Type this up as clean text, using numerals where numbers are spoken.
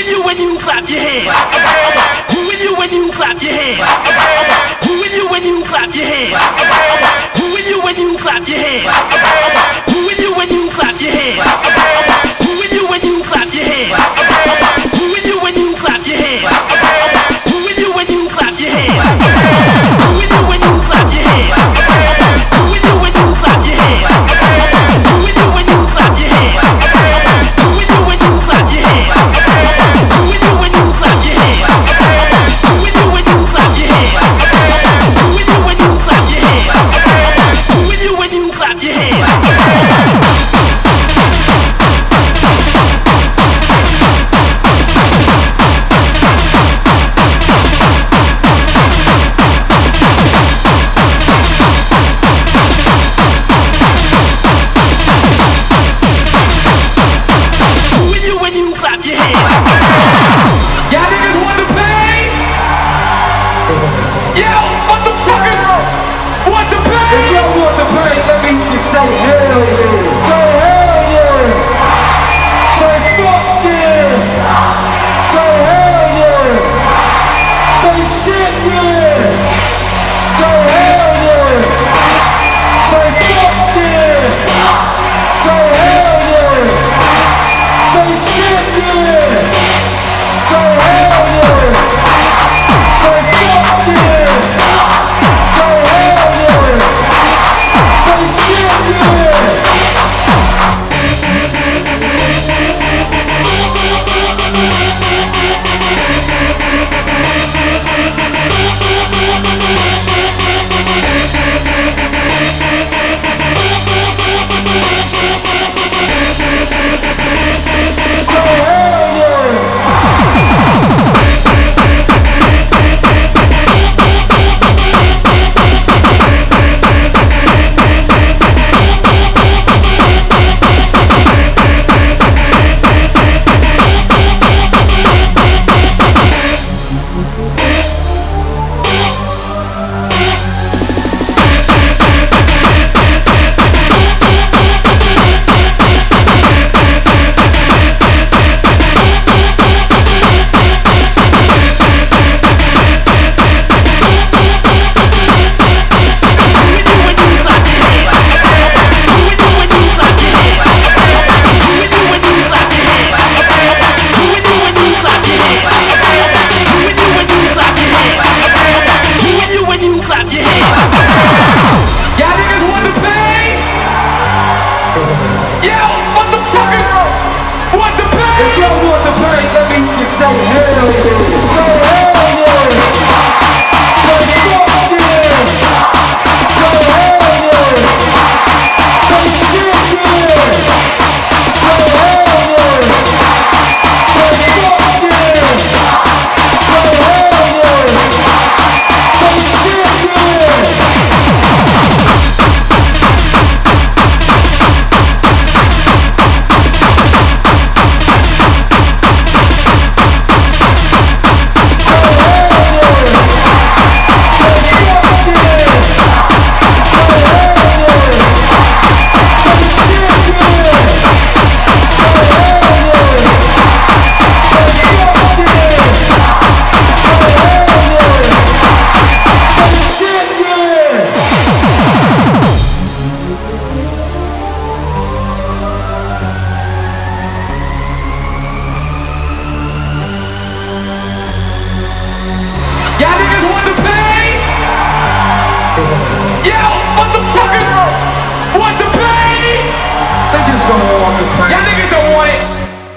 you when you clap your hands? Who are you when you clap your hands? Who are you when you clap your hands? Who are you when you clap your hands? Who are you when you clap your hands? Who are you when you clap your hands? Who are you when you clap your hands? Who are you when you clap your hands? Who are you when you clap your hands? Who are you when you clap your hands? Who are you when you clap your hands? Who are you when you clap your hands? Who are you when you clap your hands? Who are you when you clap your hands? Who are you when you clap your hands? Who are you when you clap your hands? Who are you when you clap your hands? Y'all niggas want to pay? Yo, motherfuckers want to pay? If y'all want to pay, let me hear you say hell yeah. Say hell yeah. Say fuck yeah. Say hell yeah. Say shit yeah. Say hell yeah. Say fuck yeah. Say hell yeah. Say shit yeah. Say hell yeah. Say fuck yeah. Say hell yeah. Say shit yeah. Say hell yeah. Y'all niggas want to pay? Yo, motherfuckers want to pay? If y'all want to pay, let me hear you say hell yeah. Say hell yeah. Say fuck yeah. Say hell yeah. Say shit yeah. Say hell yeah. Say fuck yeah. Say hell yeah. Say shit yeah. Y'all niggas want to pay? Yo, motherfuckers want to pay? They just don't want to pay. Y'all niggas don't want it.